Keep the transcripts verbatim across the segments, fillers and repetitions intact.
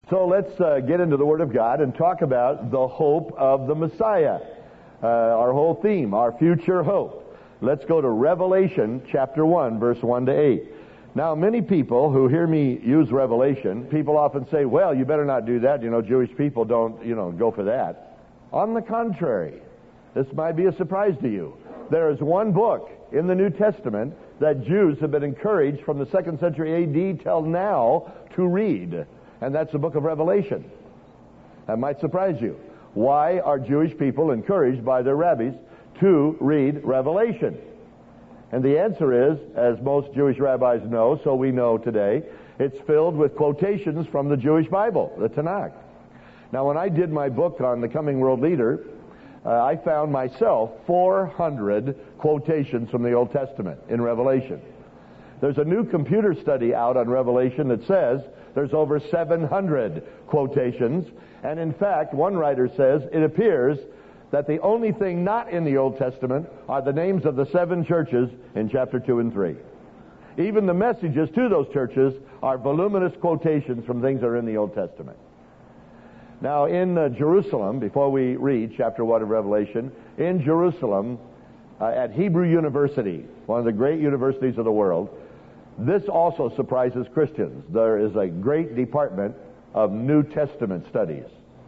So let's uh, get into the Word of God and talk about the hope of the Messiah. Uh, our whole theme, our future hope. Let's go to Revelation chapter one, verse one to eight. Now, many people who hear me use Revelation, people often say, well, you better not do that. You know, Jewish people don't, you know, go for that. On the contrary, this might be a surprise to you. There is one book in the New Testament that Jews have been encouraged from the second century A D till now to read. And that's the book of Revelation. That might surprise you. Why are Jewish people encouraged by their rabbis to read Revelation? And the answer is, as most Jewish rabbis know, so we know today, it's filled with quotations from the Jewish Bible, the Tanakh. Now, when I did my book on the coming world leader, uh, I found myself four hundred quotations from the Old Testament in Revelation. There's a new computer study out on Revelation that says there's over seven hundred quotations. And in fact, one writer says it appears that the only thing not in the Old Testament are the names of the seven churches in chapter two and three. Even the messages to those churches are voluminous quotations from things that are in the Old Testament. Now, in uh, Jerusalem, before we read chapter one of Revelation, in Jerusalem, uh, at Hebrew University, one of the great universities of the world, this also surprises Christians. There is a great department of New Testament studies.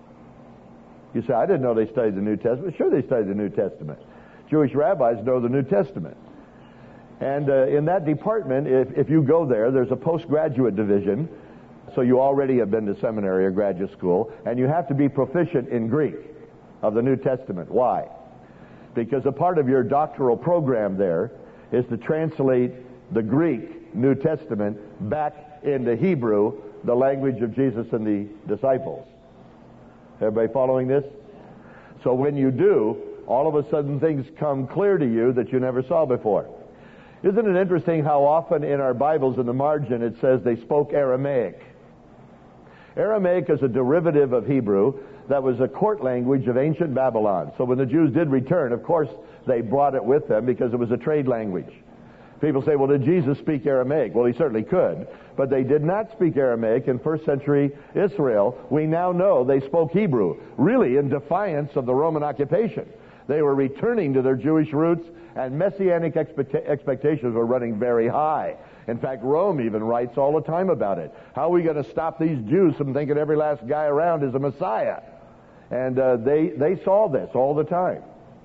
You say, I didn't know they studied the New Testament. Sure, they studied the New Testament. Jewish rabbis know the New Testament. And uh, in that department, if, if you go there, there's a postgraduate division. So you already have been to seminary or graduate school, and you have to be proficient in Greek of the New Testament. Why? Because a part of your doctoral program there is to translate the Greek New Testament back into Hebrew, the language of Jesus and the disciples. Everybody following this? So when you do, all of a sudden things come clear to you that you never saw before. Isn't it interesting how often in our Bibles in the margin it says they spoke Aramaic? Aramaic is a derivative of Hebrew that was a court language of ancient Babylon. So when the Jews did return, of course, they brought it with them because it was a trade language. People say, well, did Jesus speak Aramaic? Well, he certainly could. But they did not speak Aramaic in first century Israel. We now know they spoke Hebrew, really in defiance of the Roman occupation. They were returning to their Jewish roots, and messianic expect- expectations were running very high. In fact, Rome even writes all the time about it. How are we going to stop these Jews from thinking every last guy around is a Messiah? And uh, they, they saw this all the time.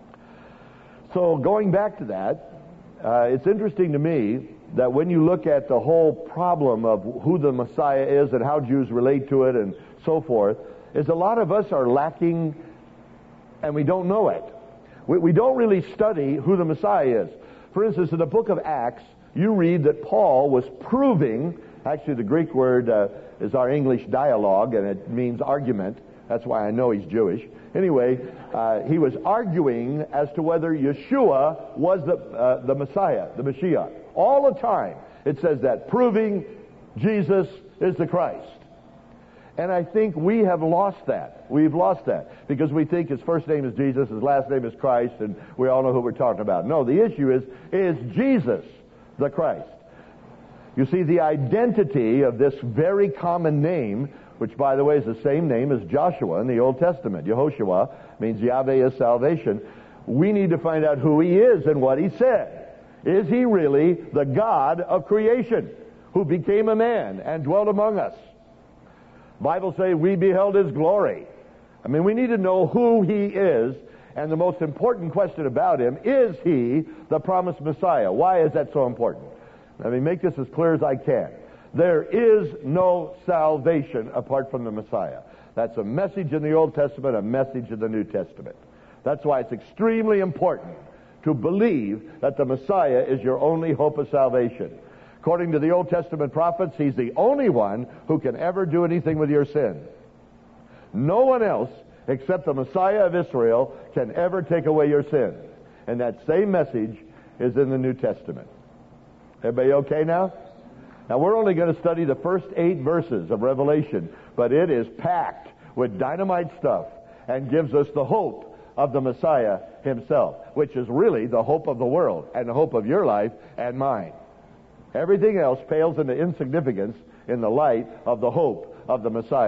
So going back to that, Uh, it's interesting to me that when you look at the whole problem of who the Messiah is and how Jews relate to it and so forth, is a lot of us are lacking and we don't know it. We, we don't really study who the Messiah is. For instance, in the book of Acts, you read that Paul was proving, actually the Greek word uh, is our English dialogue and it means argument. That's why I know he's Jewish. Anyway, uh, he was arguing as to whether Yeshua was the uh, the Messiah, the Mashiach. All the time it says that, proving Jesus is the Christ. And I think we have lost that. We've lost that because we think his first name is Jesus, his last name is Christ, and we all know who we're talking about. No, the issue is, is Jesus the Christ? You see, the identity of this very common name, which, by the way, is the same name as Joshua in the Old Testament. Yehoshua means Yahweh is salvation. We need to find out who he is and what he said. Is he really the God of creation who became a man and dwelt among us? Bible say we beheld his glory. I mean, we need to know who he is, and the most important question about him, is he the promised Messiah? Why is that so important? Let me make this as clear as I can. There is no salvation apart from the Messiah. That's a message in the Old Testament, a message in the New Testament. That's why it's extremely important to believe that the Messiah is your only hope of salvation. According to the Old Testament prophets, he's the only one who can ever do anything with your sin. No one else except the Messiah of Israel can ever take away your sins. And that same message is in the New Testament. Everybody okay now? Now, we're only going to study the first eight verses of Revelation, but it is packed with dynamite stuff and gives us the hope of the Messiah himself, which is really the hope of the world and the hope of your life and mine. Everything else pales into insignificance in the light of the hope of the Messiah.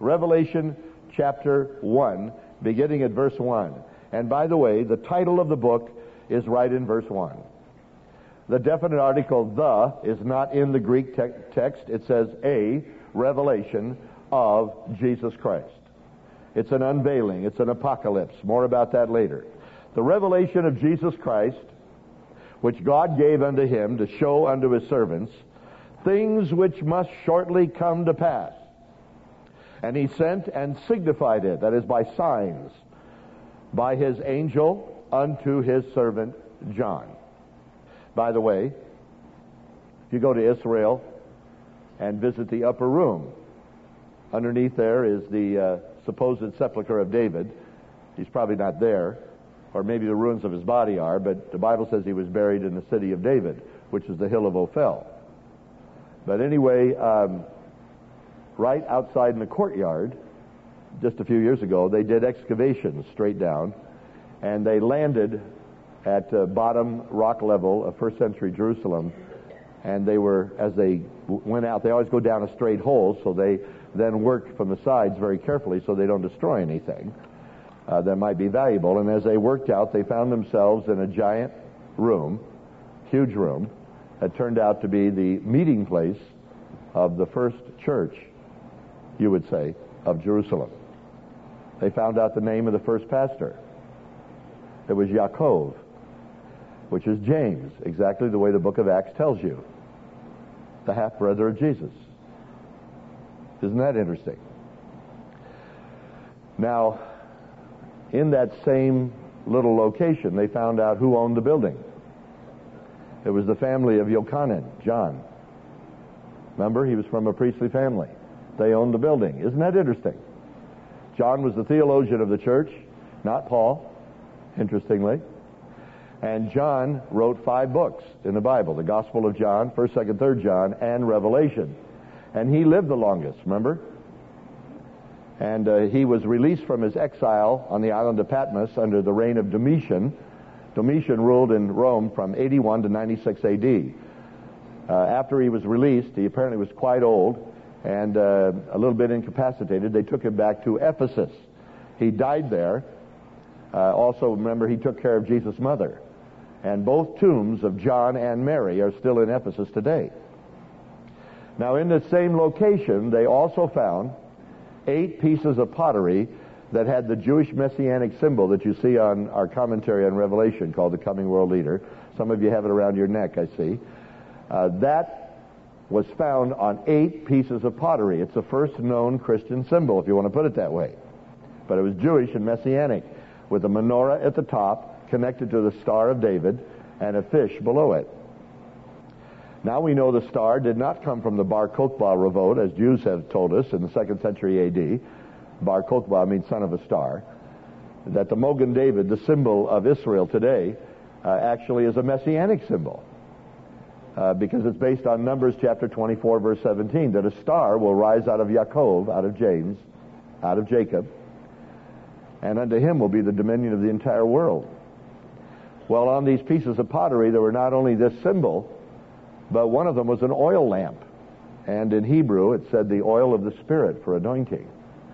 Revelation chapter one, beginning at verse one. And by the way, the title of the book is right in verse one. The definite article "the" is not in the Greek te- text. It says a revelation of Jesus Christ. It's an unveiling. It's an apocalypse. More about that later. The revelation of Jesus Christ, which God gave unto him to show unto his servants things which must shortly come to pass. And he sent and signified it, that is by signs, by his angel unto his servant John. By the way, if you go to Israel and visit the upper room, underneath there is the uh, supposed sepulcher of David. He's probably not there, or maybe the ruins of his body are, but the Bible says he was buried in the city of David, which is the hill of Ophel. But anyway, um, right outside in the courtyard, just a few years ago, they did excavations straight down, and they landed at uh, bottom rock level of first century Jerusalem, and they were, as they w- went out, they always go down a straight hole, so they then work from the sides very carefully so they don't destroy anything uh, that might be valuable. And as they worked out, they found themselves in a giant room, huge room, that turned out to be the meeting place of the first church, you would say, of Jerusalem. They found out the name of the first pastor. It was Yaakov, which is James, exactly the way the book of Acts tells you, the half-brother of Jesus. Isn't that interesting? Now, in that same little location, they found out who owned the building. It was the family of Yochanan, John. Remember, he was from a priestly family. They owned the building. Isn't that interesting? John was the theologian of the church, not Paul, interestingly. And John wrote five books in the Bible, the Gospel of John, first, second, third John, and Revelation. And he lived the longest, remember? And uh, he was released from his exile on the island of Patmos under the reign of Domitian. Domitian ruled in Rome from eighty-one to ninety-six A D. Uh, after he was released, he apparently was quite old and uh, a little bit incapacitated. They took him back to Ephesus. He died there. Uh, also, remember, he took care of Jesus' mother. And both tombs of John and Mary are still in Ephesus today. Now, in the same location, they also found eight pieces of pottery that had the Jewish messianic symbol that you see on our commentary on Revelation called the Coming World Leader. Some of you have it around your neck, I see. Uh, that was found on eight pieces of pottery. It's the first known Christian symbol, if you want to put it that way. But it was Jewish and messianic, with a menorah at the top connected to the Star of David and a fish below it. Now we know the star did not come from the Bar Kokhba revolt, as Jews have told us in the second century A D. Bar Kokhba means son of a star. That the Mogen David, the symbol of Israel today, uh, actually is a messianic symbol. Uh, because it's based on Numbers chapter twenty-four, verse seventeen, that a star will rise out of Yaakov, out of James, out of Jacob, and unto him will be the dominion of the entire world. Well, on these pieces of pottery, there were not only this symbol, but one of them was an oil lamp. And in Hebrew, it said the oil of the Spirit for anointing.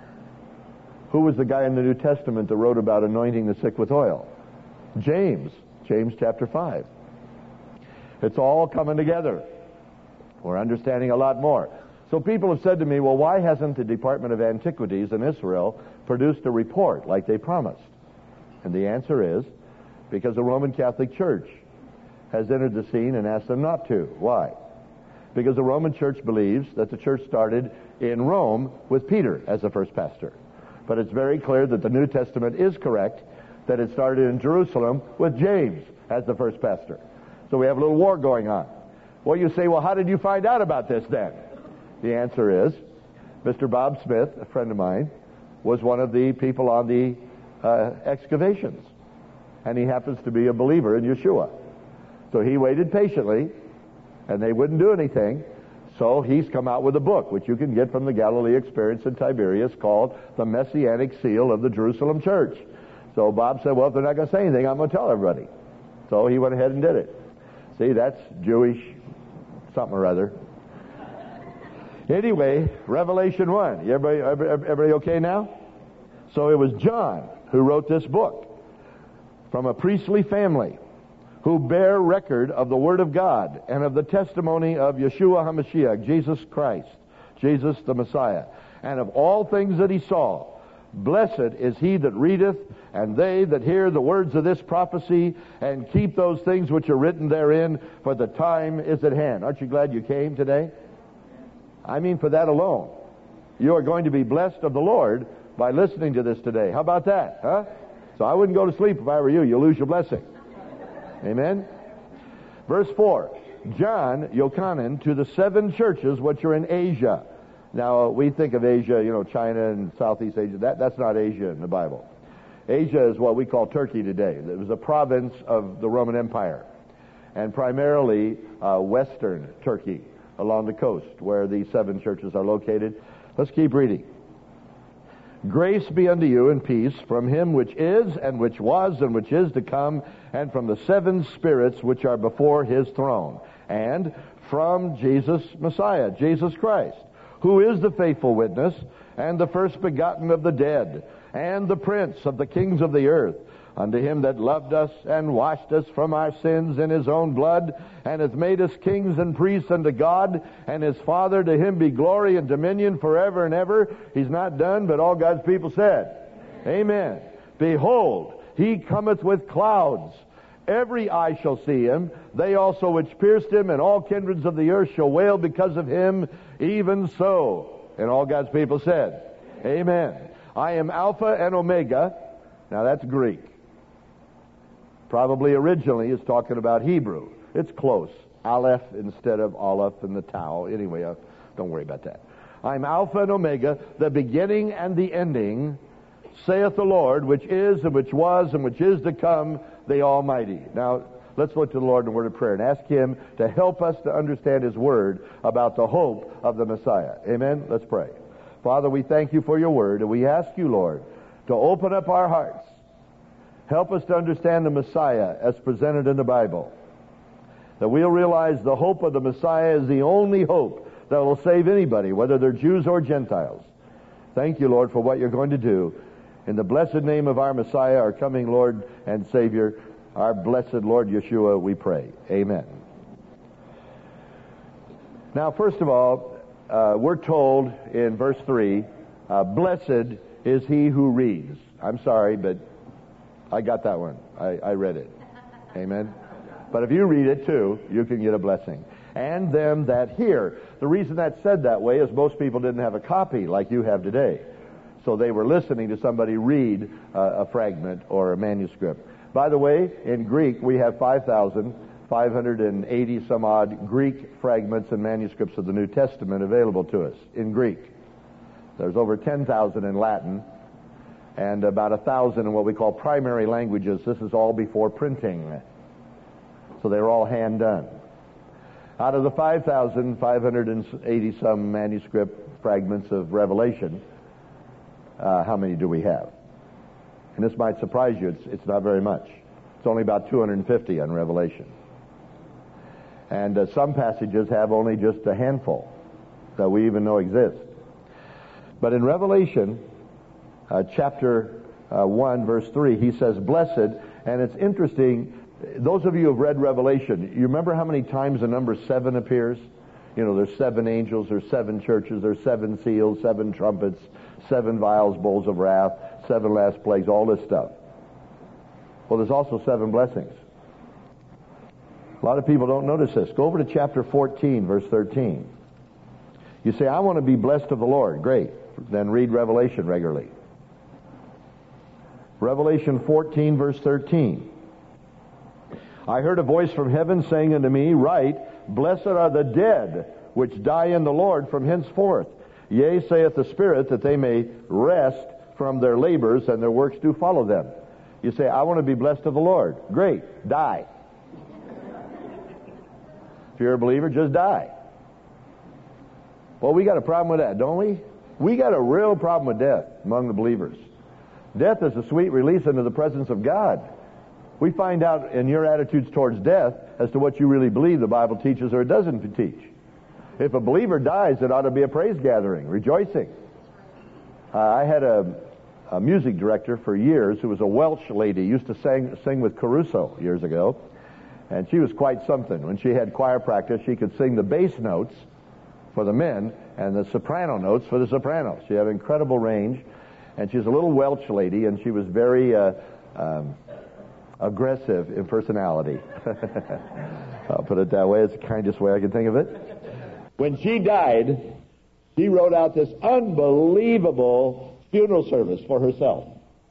Who was the guy in the New Testament that wrote about anointing the sick with oil? James, James chapter five. It's all coming together. We're understanding a lot more. So people have said to me, well, why hasn't the Department of Antiquities in Israel produced a report like they promised? And the answer is, because the Roman Catholic Church has entered the scene and asked them not to. Why? Because the Roman Church believes that the church started in Rome with Peter as the first pastor. But it's very clear that the New Testament is correct, that it started in Jerusalem with James as the first pastor. So we have a little war going on. Well, you say, well, how did you find out about this then? The answer is, Mister Bob Smith, a friend of mine, was one of the people on the uh, excavations. And he happens to be a believer in Yeshua. So he waited patiently, and they wouldn't do anything. So he's come out with a book, which you can get from the Galilee Experience in Tiberias, called The Messianic Seal of the Jerusalem Church. So Bob said, well, if they're not going to say anything, I'm going to tell everybody. So he went ahead and did it. See, that's Jewish something or other. Anyway, Revelation one. Everybody, everybody okay now? So it was John who wrote this book from a priestly family who bear record of the Word of God and of the testimony of Yeshua HaMashiach, Jesus Christ, Jesus the Messiah, and of all things that he saw. Blessed is he that readeth, and they that hear the words of this prophecy, and keep those things which are written therein, for the time is at hand. Aren't you glad you came today? I mean, for that alone. You are going to be blessed of the Lord by listening to this today. How about that, huh? So I wouldn't go to sleep if I were you. You'll lose your blessing. Amen? Verse four. John, Yochanan, to the seven churches which are in Asia. Now, uh, we think of Asia, you know, China and Southeast Asia. That, that's not Asia in the Bible. Asia is what we call Turkey today. It was a province of the Roman Empire, and primarily uh, western Turkey along the coast where these seven churches are located. Let's keep reading. Grace be unto you and peace from him which is, and which was, and which is to come, and from the seven spirits which are before his throne, and from Jesus Messiah, Jesus Christ, who is the faithful witness, and the first begotten of the dead, and the prince of the kings of the earth, unto him that loved us, and washed us from our sins in his own blood, and hath made us kings and priests unto God, and his Father. To him be glory and dominion forever and ever. He's not done, but all God's people said, Amen. Behold, he cometh with clouds. Every eye shall see him. They also which pierced him, and all kindreds of the earth shall wail because of him. Even so. And all God's people said, Amen. I am Alpha and Omega. Now that's Greek. Probably originally is talking about Hebrew. It's close. Aleph instead of Aleph and the Tau. Anyway, uh, don't worry about that. I'm Alpha and Omega, the beginning and the ending, saith the Lord, which is and which was and which is to come, the Almighty. Now, let's look to the Lord in a word of prayer and ask him to help us to understand his word about the hope of the Messiah. Amen? Let's pray. Father, we thank you for your word, and we ask you, Lord, to open up our hearts. Help us to understand the Messiah as presented in the Bible. That we'll realize the hope of the Messiah is the only hope that will save anybody, whether they're Jews or Gentiles. Thank you, Lord, for what you're going to do. In the blessed name of our Messiah, our coming Lord and Savior, our blessed Lord Yeshua, we pray. Amen. Now, first of all, uh, we're told in verse three, uh, blessed is he who reads. I'm sorry, but I got that one. I, I read it. Amen. But if you read it too, you can get a blessing. And them that hear. The reason that's said that way is most people didn't have a copy like you have today. So they were listening to somebody read uh, a fragment or a manuscript. By the way, in Greek, we have five thousand five hundred eighty some odd Greek fragments and manuscripts of the New Testament available to us in Greek. There's over ten thousand in Latin, and about a thousand in what we call primary languages. This is all before printing. So they were all hand done. Out of the five thousand five hundred eighty some manuscript fragments of Revelation, uh, how many do we have? And this might surprise you. It's, it's not very much. It's only about two hundred fifty on Revelation. And uh, some passages have only just a handful that we even know exist. But in Revelation, uh, chapter uh, one, verse three, he says, blessed, and it's interesting, those of you who have read Revelation, you remember how many times the number seven appears? You know, there's seven angels, there's seven churches, there's seven seals, seven trumpets, seven vials, bowls of wrath, seven last plagues, all this stuff. Well, there's also seven blessings. A lot of people don't notice this. Go over to chapter fourteen, verse thirteen. You say, I want to be blessed of the Lord. Great. Then read Revelation regularly. Revelation fourteen, verse thirteen. I heard a voice from heaven saying unto me, write, blessed are the dead which die in the Lord from henceforth. Yea, saith the Spirit, that they may rest from their labors, and their works do follow them. You say, I want to be blessed of the Lord. Great. Die. If you're a believer, just die. Well, we got a problem with that, don't we? We got a real problem with death among the believers. Death is a sweet release into the presence of God. We find out in your attitudes towards death as to what you really believe the Bible teaches or it doesn't teach. If a believer dies, it ought to be a praise gathering, rejoicing. Uh, I had a, a music director for years who was a Welsh lady, used to sing, sing with Caruso years ago, and she was quite something. When she had choir practice, she could sing the bass notes for the men and the soprano notes for the sopranos. She had incredible range, and she's a little Welsh lady, and she was very uh, um, aggressive in personality. I'll put it that way. It's the kindest way I can think of it. When she died, she wrote out this unbelievable funeral service for herself.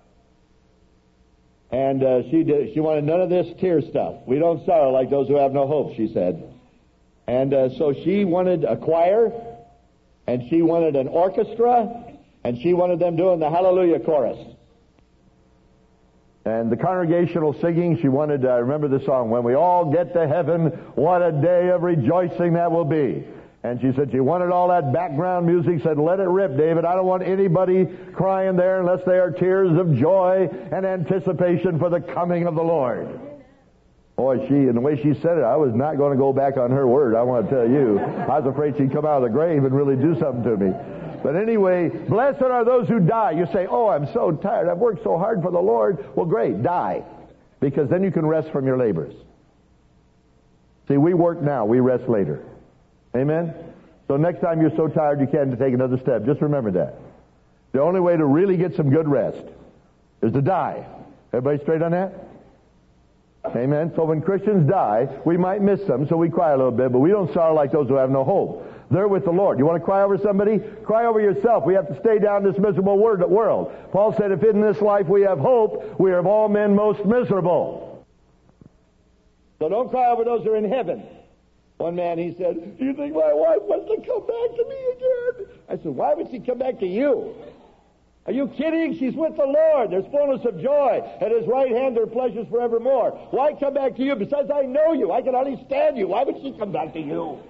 And uh, she did, she wanted none of this tear stuff. We don't sorrow like those who have no hope, she said. And uh, so she wanted a choir, and she wanted an orchestra, and she wanted them doing the Hallelujah chorus. And the congregational singing, she wanted, I uh, remember the song, when we all get to heaven, what a day of rejoicing that will be. And she said she wanted all that background music, said, let it rip, David. I don't want anybody crying there unless they are tears of joy and anticipation for the coming of the Lord. Boy, she, and the way she said it, I was not going to go back on her word, I want to tell you. I was afraid she'd come out of the grave and really do something to me. But anyway, blessed are those who die. You say, oh, I'm so tired. I've worked so hard for the Lord. Well, great, die. Because then you can rest from your labors. See, we work now, we rest later. Amen? So next time you're so tired you can't take another step, just remember that. The only way to really get some good rest is to die. Everybody straight on that? Amen? So when Christians die, we might miss them, so we cry a little bit, but we don't sorrow like those who have no hope. They're with the Lord. You want to cry over somebody? Cry over yourself. We have to stay down this miserable world. Paul said, if in this life we have hope, we are of all men most miserable. So don't cry over those who are in heaven. One man, he said, do you think my wife wants to come back to me again? I said, why would she come back to you? Are you kidding? She's with the Lord. There's fullness of joy. At his right hand there are pleasures forevermore. Why come back to you? Besides, I know you. I can hardly stand you. Why would she come back to you?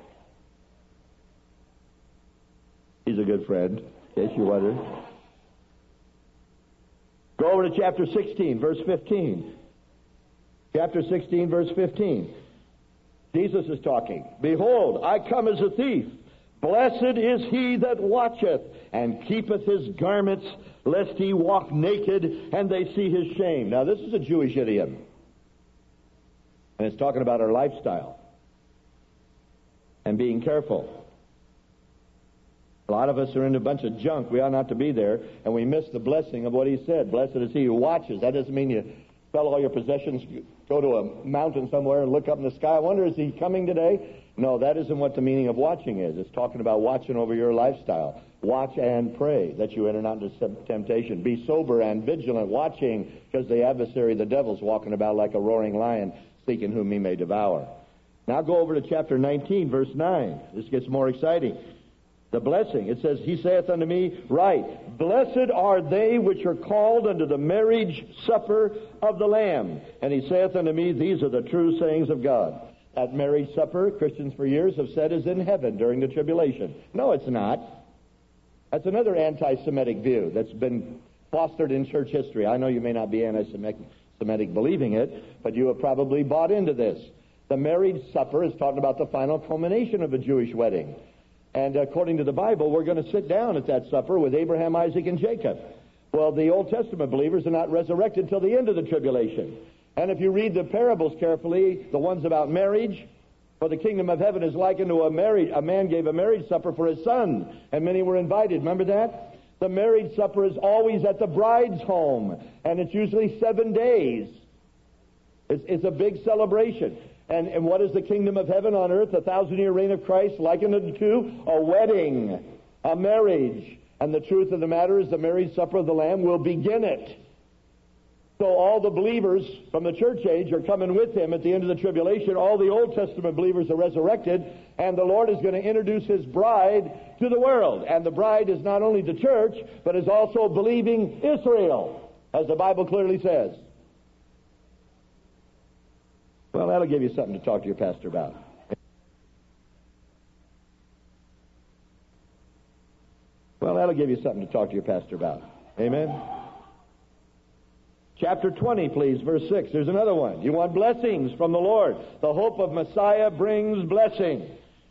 He's a good friend, in case you wonder. Go over to chapter sixteen, verse fifteen. Chapter sixteen, verse fifteen. Jesus is talking. Behold, I come as a thief. Blessed is he that watcheth, and keepeth his garments, lest he walk naked, and they see his shame. Now, this is a Jewish idiom. And it's talking about our lifestyle. And being careful. A lot of us are into a bunch of junk. We ought not to be there, and we miss the blessing of what he said. Blessed is he who watches. That doesn't mean you sell all your possessions, go to a mountain somewhere and look up in the sky. I wonder, is he coming today? No, that isn't what the meaning of watching is. It's talking about watching over your lifestyle. Watch and pray that you enter not into temptation. Be sober and vigilant, watching, because the adversary, the devil's walking about like a roaring lion, seeking whom he may devour. Now go over to chapter nineteen, verse nine. This gets more exciting. The blessing. It says, he saith unto me, right, blessed are they which are called unto the marriage supper of the Lamb. And he saith unto me, these are the true sayings of God. That marriage supper, Christians for years have said, is in heaven during the tribulation. No, it's not. That's another anti-Semitic view that's been fostered in church history. I know you may not be anti-Semitic believing it, but you have probably bought into this. The marriage supper is talking about the final culmination of a Jewish wedding. And according to the Bible, we're going to sit down at that supper with Abraham, Isaac, and Jacob. Well, the Old Testament believers are not resurrected until the end of the tribulation. And if you read the parables carefully, the ones about marriage, for the kingdom of heaven is likened to a marriage. A man gave a marriage supper for his son, and many were invited. Remember that? The marriage supper is always at the bride's home, and it's usually seven days. It's, it's a big celebration. And, and what is the kingdom of heaven on earth? A thousand-year reign of Christ likened to a wedding, a marriage. And the truth of the matter is the marriage supper of the Lamb will begin it. So all the believers from the church age are coming with him at the end of the tribulation. All the Old Testament believers are resurrected, and the Lord is going to introduce his bride to the world. And the bride is not only the church, but is also believing Israel, as the Bible clearly says. Well, that'll give you something to talk to your pastor about. Well, that'll give you something to talk to your pastor about. Amen? Chapter twenty, please, verse six. There's another one. You want blessings from the Lord. The hope of Messiah brings blessing.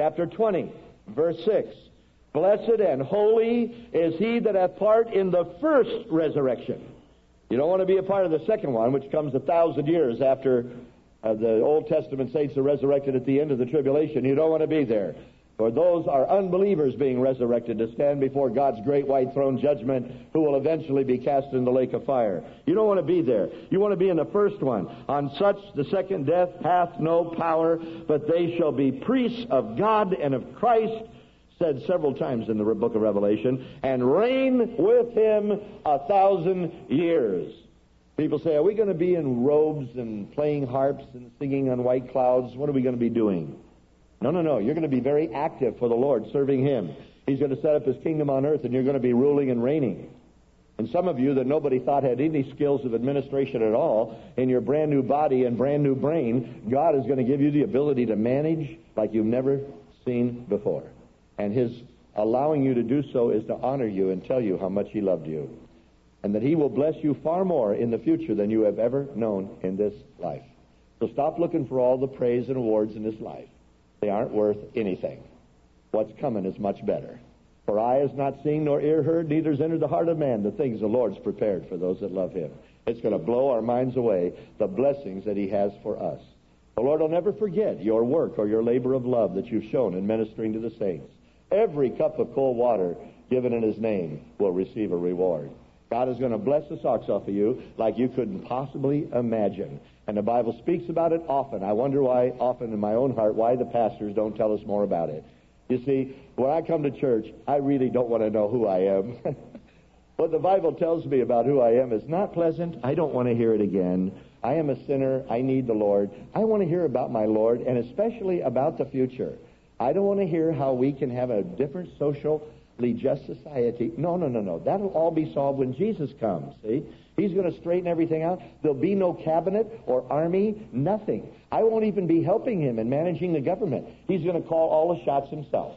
chapter twenty, verse six. Blessed and holy is he that hath part in the first resurrection. You don't want to be a part of the second one, which comes a thousand years after uh, the Old Testament saints are resurrected at the end of the tribulation. You don't want to be there. For those are unbelievers being resurrected to stand before God's great white throne judgment, who will eventually be cast in the lake of fire. You don't want to be there. You want to be in the first one. On such the second death hath no power, but they shall be priests of God and of Christ, said several times in the book of Revelation, and reign with him a thousand years. People say, are we going to be in robes and playing harps and singing on white clouds? What are we going to be doing? No, no, no. You're going to be very active for the Lord, serving him. He's going to set up his kingdom on earth, and you're going to be ruling and reigning. And some of you that nobody thought had any skills of administration at all, in your brand new body and brand new brain, God is going to give you the ability to manage like you've never seen before. And his allowing you to do so is to honor you and tell you how much he loved you. And that he will bless you far more in the future than you have ever known in this life. So stop looking for all the praise and awards in this life. They aren't worth anything. What's coming is much better. For eye has not seen nor ear heard, neither has entered the heart of man the things the Lord's prepared for those that love him. It's going to blow our minds away, the blessings that he has for us. The Lord will never forget your work or your labor of love that you've shown in ministering to the saints. Every cup of cold water given in his name will receive a reward. God is going to bless the socks off of you like you couldn't possibly imagine. And the Bible speaks about it often. I wonder why, often in my own heart, why the pastors don't tell us more about it. You see, when I come to church, I really don't want to know who I am. What the Bible tells me about who I am is not pleasant. I don't want to hear it again. I am a sinner. I need the Lord. I want to hear about my Lord, and especially about the future. I don't want to hear how we can have a different socially just society. No, no, no, no. That'll all be solved when Jesus comes, see? He's going to straighten everything out. There'll be no cabinet or army, nothing. I won't even be helping him in managing the government. He's going to call all the shots himself.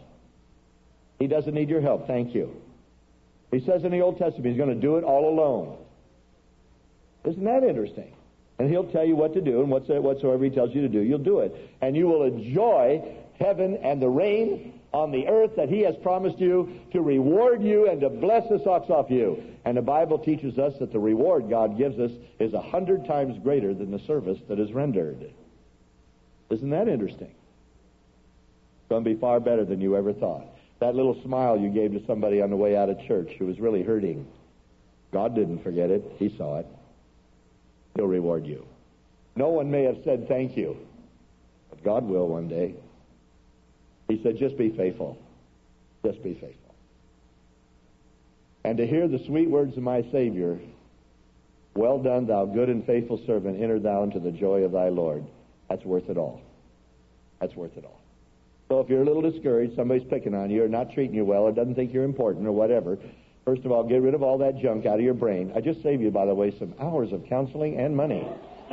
He doesn't need your help, thank you. He says in the Old Testament he's going to do it all alone. Isn't that interesting? And he'll tell you what to do, and whatsoever he tells you to do, you'll do it. And you will enjoy heaven and the rain on the earth that he has promised you to reward you and to bless the socks off you. And the Bible teaches us that the reward God gives us is a hundred times greater than the service that is rendered. Isn't that interesting? It's going to be far better than you ever thought. That little smile you gave to somebody on the way out of church who was really hurting, God didn't forget it. He saw it. He'll reward you. No one may have said thank you, but God will one day. He said, just be faithful. Just be faithful. And to hear the sweet words of my Savior, well done, thou good and faithful servant, enter thou into the joy of thy Lord. That's worth it all. That's worth it all. So if you're a little discouraged, somebody's picking on you or not treating you well or doesn't think you're important or whatever, first of all, get rid of all that junk out of your brain. I just saved you, by the way, some hours of counseling and money.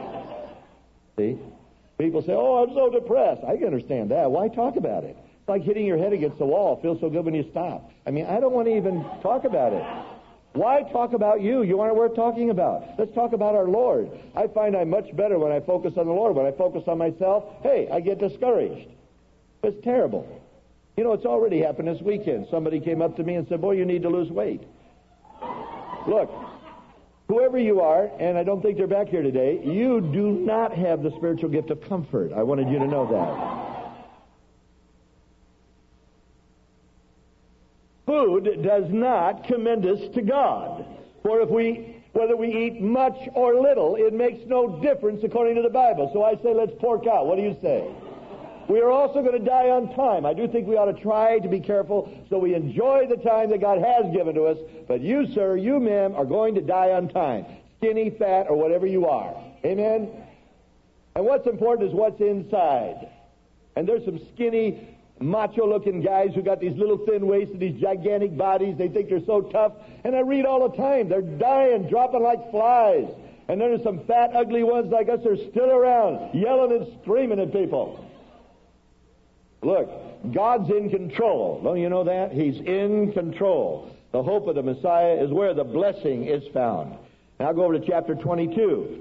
See? People say, oh, I'm so depressed. I can understand that. Why talk about it? It's like hitting your head against the wall. It feels so good when you stop. I mean, I don't want to even talk about it. Why talk about you? You aren't worth talking about. Let's talk about our Lord. I find I'm much better when I focus on the Lord. When I focus on myself, hey, I get discouraged. It's terrible. You know, it's already happened this weekend. Somebody came up to me and said, boy, you need to lose weight. Look, whoever you are, and I don't think they're back here today, you do not have the spiritual gift of comfort. I wanted you to know that. Food does not commend us to God. For if we, whether we eat much or little, it makes no difference according to the Bible. So I say let's pork out. What do you say? We are also going to die on time. I do think we ought to try to be careful so we enjoy the time that God has given to us. But you, sir, you, ma'am, are going to die on time. Skinny, fat, or whatever you are. Amen? And what's important is what's inside. And there's some skinny, macho-looking guys who got these little thin waists and these gigantic bodies. They think they're so tough. And I read all the time. They're dying, dropping like flies. And then there's some fat, ugly ones like us that are still around, yelling and screaming at people. Look, God's in control. Don't you know that? He's in control. The hope of the Messiah is where the blessing is found. Now go over to chapter twenty-two.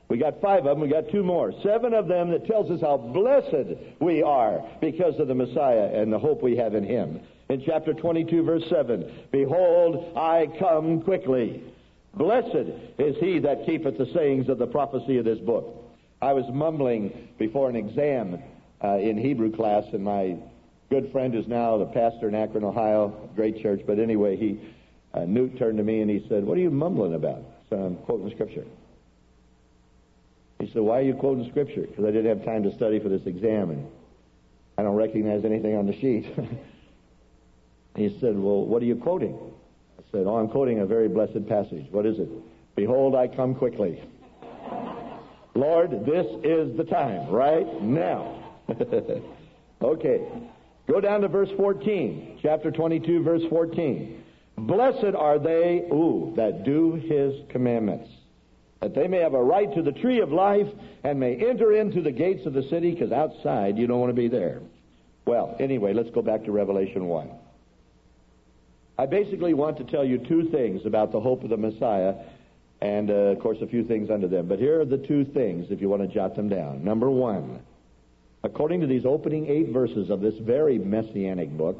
We got five of them. We got two more. Seven of them that tells us how blessed we are because of the Messiah and the hope we have in him. In chapter twenty-two, verse seven, behold, I come quickly. Blessed is he that keepeth the sayings of the prophecy of this book. I was mumbling before an exam uh, in Hebrew class, and my good friend is now the pastor in Akron, Ohio, great church. But anyway, he uh, Newt turned to me and he said, "What are you mumbling about?" So I'm quoting Scripture. He said, "Why are you quoting Scripture?" Because I didn't have time to study for this exam, and I don't recognize anything on the sheet. He said, "Well, what are you quoting?" I said, "Oh, I'm quoting a very blessed passage." "What is it?" "Behold, I come quickly." Lord, this is the time, right now. Okay. Go down to verse fourteen, chapter twenty-two, verse fourteen. Blessed are they, ooh, that do his commandments, that they may have a right to the tree of life and may enter into the gates of the city, because outside you don't want to be there. Well, anyway, let's go back to Revelation one. I basically want to tell you two things about the hope of the Messiah, and, uh, of course, a few things under them. But here are the two things, if you want to jot them down. Number one, according to these opening eight verses of this very messianic book,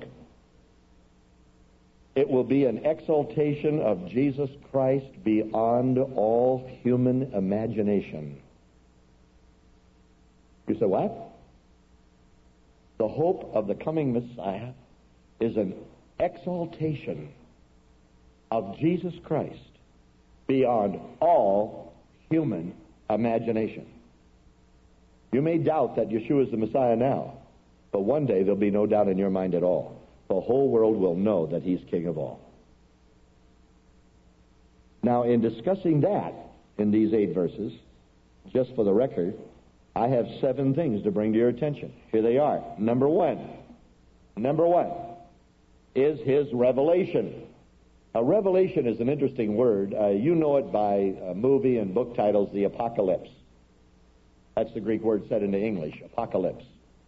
it will be an exaltation of Jesus Christ beyond all human imagination. You say, what? The hope of the coming Messiah is an exaltation of Jesus Christ beyond all human imagination. You may doubt that Yeshua is the Messiah now, but one day there'll be no doubt in your mind at all. The whole world will know that he's King of all. Now, in discussing that in these eight verses, just for the record, I have seven things to bring to your attention. Here they are. Number one. Number one is his revelation. A revelation is an interesting word. Uh, you know it by uh, movie and book titles, the apocalypse. That's the Greek word said into English, apocalypse.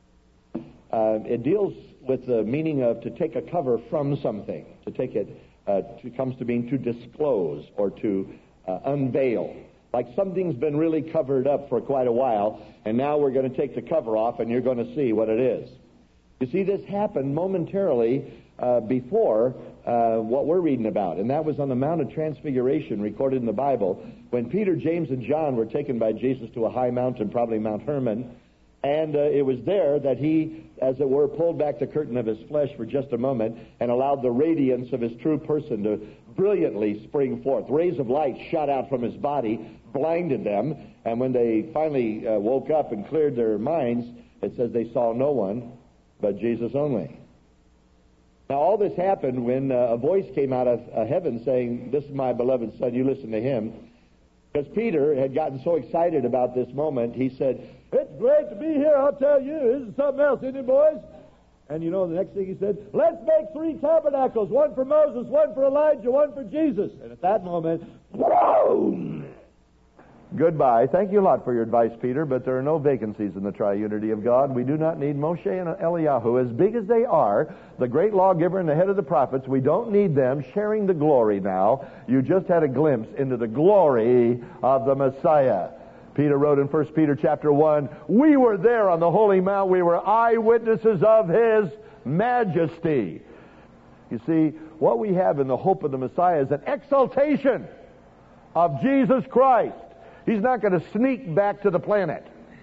Uh, it deals with the meaning of to take a cover from something, to take it, uh, to, comes to being to disclose or to uh, unveil. Like something's been really covered up for quite a while, and now we're going to take the cover off and you're going to see what it is. You see, this happened momentarily uh, before uh, what we're reading about, and that was on the Mount of Transfiguration recorded in the Bible, when Peter, James, and John were taken by Jesus to a high mountain, probably Mount Hermon, and uh, it was there that he, as it were, pulled back the curtain of his flesh for just a moment and allowed the radiance of his true person to brilliantly spring forth. Rays of light shot out from his body, blinded them, and when they finally uh, woke up and cleared their minds, it says they saw no one but Jesus only. Now, all this happened when uh, a voice came out of uh, heaven saying, "This is my beloved Son, you listen to him." Because Peter had gotten so excited about this moment, he said, "It's great to be here, I'll tell you. This is something else, isn't it, boys?" And you know, the next thing he said, "Let's make three tabernacles, one for Moses, one for Elijah, one for Jesus." And at that moment, boom! Goodbye. Thank you a lot for your advice, Peter, but there are no vacancies in the triunity of God. We do not need Moshe and Eliyahu. As big as they are, the great lawgiver and the head of the prophets, we don't need them sharing the glory now. You just had a glimpse into the glory of the Messiah. Peter wrote in First Peter chapter one, "We were there on the holy mount. We were eyewitnesses of his majesty." You see, what we have in the hope of the Messiah is an exaltation of Jesus Christ. He's not going to sneak back to the planet.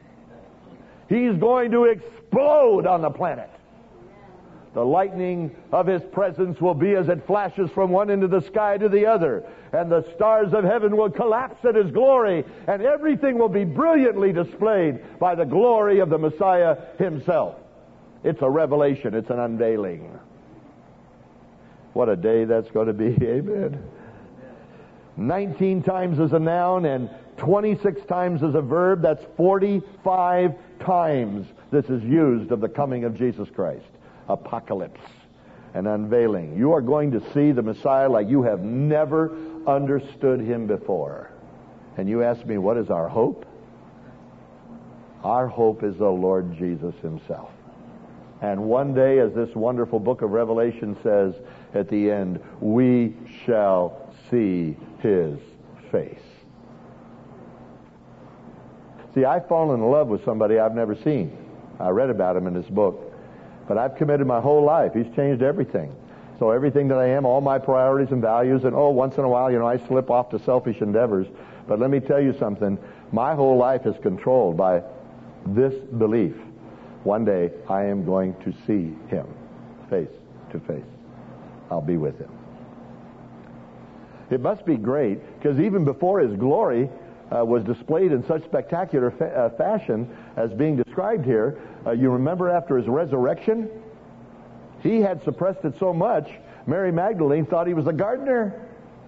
He's going to explode on the planet. The lightning of his presence will be as it flashes from one end of the sky to the other, and the stars of heaven will collapse at his glory, and everything will be brilliantly displayed by the glory of the Messiah himself. It's a revelation. It's an unveiling. What a day that's going to be. Amen. nineteen times as a noun and twenty-six times as a verb. That's forty-five times this is used of the coming of Jesus Christ. Apocalypse, an unveiling. You are going to see the Messiah like you have never understood him before. And you ask me, what is our hope? Our hope is the Lord Jesus himself. And one day, as this wonderful book of Revelation says at the end, we shall see his face. See, I've fallen in love with somebody I've never seen. I read about him in this book. But I've committed my whole life. He's changed everything. So everything that I am, all my priorities and values, and oh, once in a while, you know, I slip off to selfish endeavors. But let me tell you something. My whole life is controlled by this belief. One day, I am going to see him face to face. I'll be with him. It must be great, because even before his glory uh, was displayed in such spectacular fa- uh, fashion as being described here, uh, you remember after his resurrection, he had suppressed it so much, Mary Magdalene thought he was a gardener.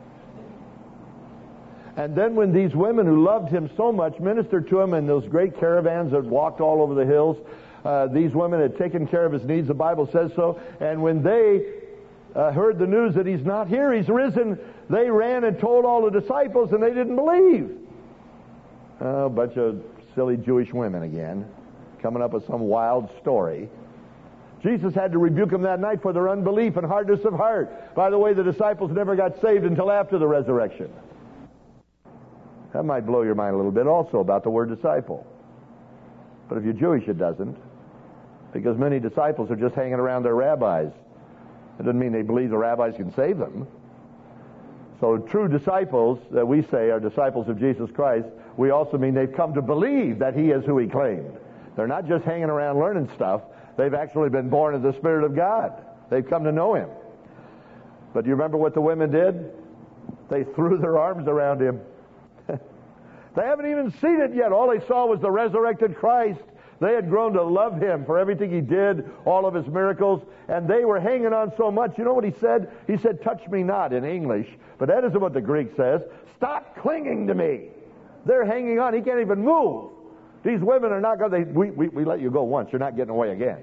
And then when these women who loved him so much ministered to him in those great caravans that walked all over the hills, uh, these women had taken care of his needs, the Bible says so, and when they uh, heard the news that he's not here, he's risen, they ran and told all the disciples, and they didn't believe. Oh, a bunch of silly Jewish women again, coming up with some wild story. Jesus had to rebuke them that night for their unbelief and hardness of heart. By the way, the disciples never got saved until after the resurrection. That might blow your mind a little bit also about the word disciple. But if you're Jewish, it doesn't. Because many disciples are just hanging around their rabbis. It doesn't mean they believe the rabbis can save them. So true disciples that we say are disciples of Jesus Christ, we also mean they've come to believe that he is who he claimed. They're not just hanging around learning stuff. They've actually been born of the Spirit of God. They've come to know him. But do you remember what the women did? They threw their arms around him. They haven't even seen it yet. All they saw was the resurrected Christ. They had grown to love him for everything he did, all of his miracles, and they were hanging on so much. You know what he said? He said, "Touch me not," in English, but that isn't what the Greek says. Stop clinging to me. They're hanging on. He can't even move. These women are not going to, we, we, we let you go once. You're not getting away again.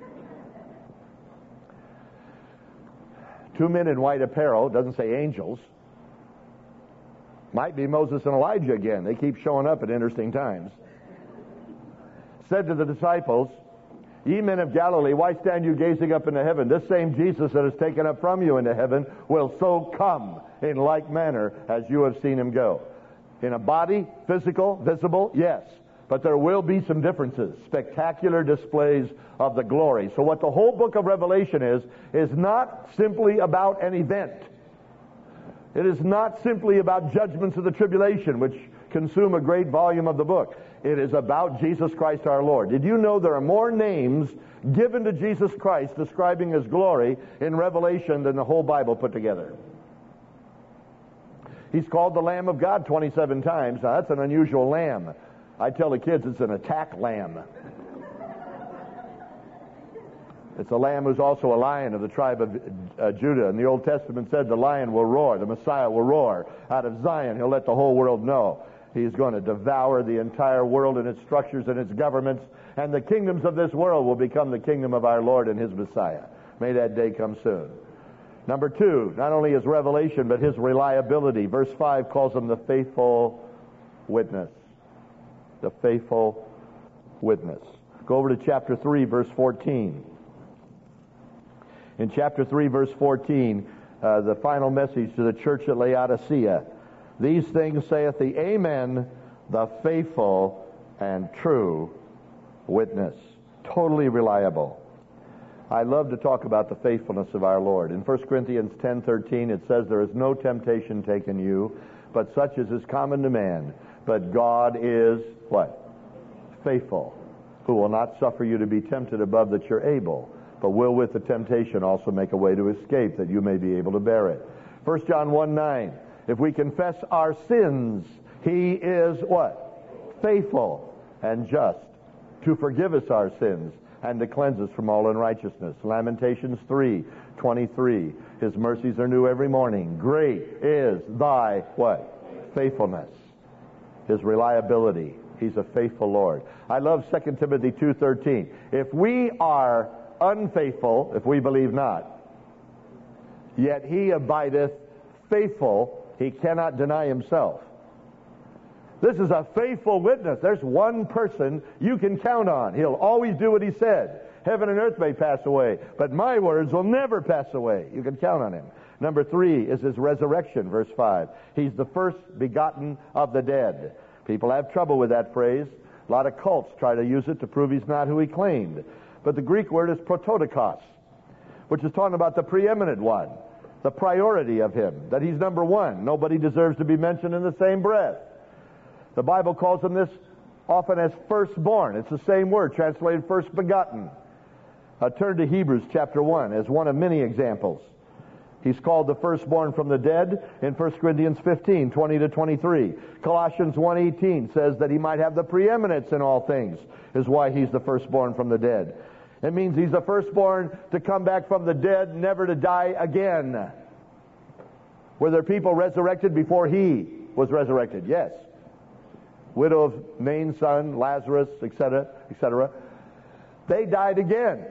Two men in white apparel, doesn't say angels. Might be Moses and Elijah again. They keep showing up at interesting times. Said to the disciples, "Ye men of Galilee, why stand you gazing up into heaven? This same Jesus that is taken up from you into heaven will so come in like manner as you have seen him go." In a body, physical, visible, yes. But there will be some differences, spectacular displays of the glory. So what the whole book of Revelation is, is not simply about an event. It is not simply about judgments of the tribulation, which consume a great volume of the book. It is about Jesus Christ our Lord. Did you know there are more names given to Jesus Christ describing his glory in Revelation than the whole Bible put together? He's called the Lamb of God twenty-seven times. Now, that's an unusual lamb. I tell the kids it's an attack lamb. It's a lamb who's also a lion of the tribe of uh, Judah. And the Old Testament said the lion will roar, the Messiah will roar. Out of Zion, he'll let the whole world know. He's going to devour the entire world and its structures and its governments. And the kingdoms of this world will become the kingdom of our Lord and his Messiah. May that day come soon. Number two, not only his revelation, but his reliability. Verse five calls him the faithful witness. The faithful witness. Go over to chapter three, verse fourteen. In chapter three, verse fourteen, uh, the final message to the church at Laodicea. "These things saith the Amen, the faithful and true witness." Totally reliable. I love to talk about the faithfulness of our Lord. In First Corinthians ten thirteen, it says, "There is no temptation taken you, but such as is common to man. But God is," what? "Faithful, who will not suffer you to be tempted above that you're able, but will with the temptation also make a way to escape, that you may be able to bear it." First John one nine, "If we confess our sins, he is" what? "Faithful and just to forgive us our sins and to cleanse us from all unrighteousness." Lamentations three twenty-three, "His mercies are new every morning. Great is thy" what? "Faithfulness." His reliability. He's a faithful Lord. I love Second Timothy two thirteen. "If we are unfaithful," if we believe not, "yet he abideth faithful, he cannot deny himself." This is a faithful witness. There's one person you can count on. He'll always do what he said. Heaven and earth may pass away, but my words will never pass away. You can count on him. Number three is his resurrection, verse five. He's the first begotten of the dead. People have trouble with that phrase. A lot of cults try to use it to prove he's not who he claimed. But the Greek word is prototokos, which is talking about the preeminent one, the priority of him, that he's number one. Nobody deserves to be mentioned in the same breath. The Bible calls him this often as firstborn. It's the same word, translated first begotten. Uh, turn to Hebrews chapter one as one of many examples. He's called the firstborn from the dead in First Corinthians fifteen, twenty to twenty-three. Colossians one eighteen says that he might have the preeminence in all things, is why he's the firstborn from the dead. It means he's the firstborn to come back from the dead, never to die again. Were there people resurrected before he was resurrected? Yes. Widow of Nain's son, Lazarus, et cetera, et cetera. They died again.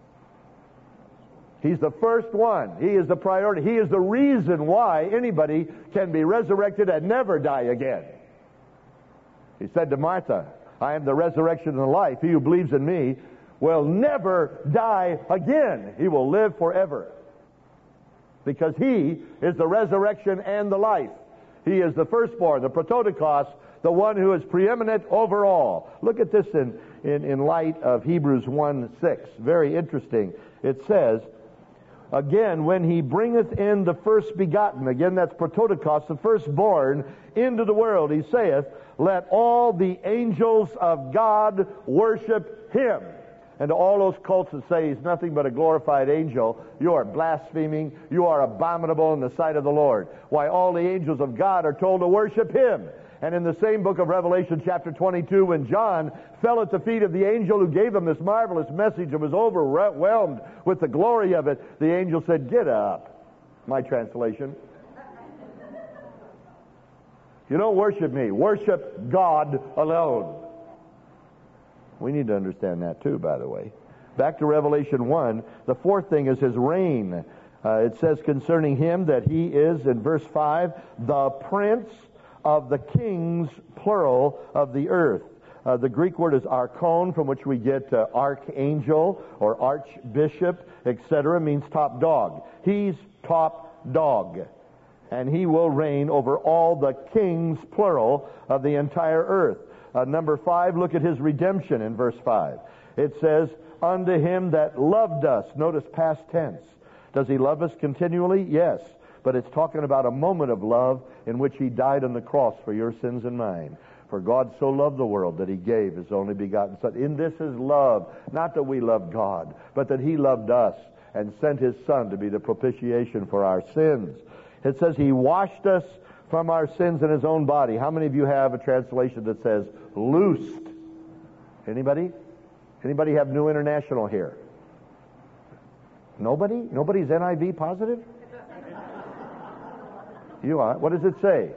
He's the first one. He is the priority. He is the reason why anybody can be resurrected and never die again. He said to Martha, I am the resurrection and the life. He who believes in me will never die again. He will live forever. Because he is the resurrection and the life. He is the firstborn, the prototokos, the one who is preeminent over all. Look at this in, in, in light of Hebrews one six. Very interesting. It says, again, when he bringeth in the first begotten, again that's prototokos, the firstborn, into the world, he saith, let all the angels of God worship him. And to all those cults that say he's nothing but a glorified angel, you are blaspheming, you are abominable in the sight of the Lord. Why, all the angels of God are told to worship him. And in the same book of Revelation, chapter twenty-two, when John fell at the feet of the angel who gave him this marvelous message and was overwhelmed with the glory of it, the angel said, get up. My translation. You don't worship me. Worship God alone. We need to understand that too, by the way. Back to Revelation one, the fourth thing is his reign. Uh, it says concerning him that he is, in verse five, the prince of the kings, plural, of the earth. Uh, the Greek word is archon, from which we get uh, archangel or archbishop, et cetera, means top dog. He's top dog. And he will reign over all the kings, plural, of the entire earth. Uh, number five, look at his redemption in verse five. It says, unto him that loved us. Notice past tense. Does he love us continually? Yes. But it's talking about a moment of love in which he died on the cross for your sins and mine. For God so loved the world that he gave his only begotten Son. In this is love, not that we loved God, but that he loved us and sent his Son to be the propitiation for our sins. It says he washed us from our sins in his own body. How many of you have a translation that says loosed? Anybody? Anybody have New International here? Nobody? Nobody's N I V positive? You are. What does it say?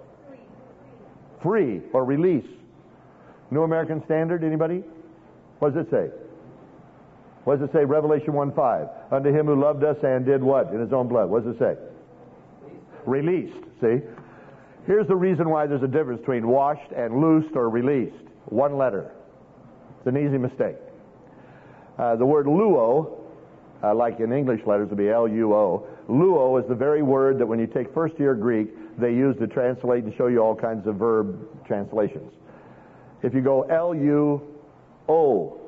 Free or release. New American Standard, anybody? What does it say? What does it say? Revelation one five. Unto him who loved us and did what? In his own blood. What does it say? Released. See? Here's the reason why there's a difference between washed and loosed or released. One letter. It's an easy mistake. Uh, the word luo, uh, like in English letters, would be L U O. Luo is the very word that when you take first year Greek, they use to translate and show you all kinds of verb translations. If you go L U O,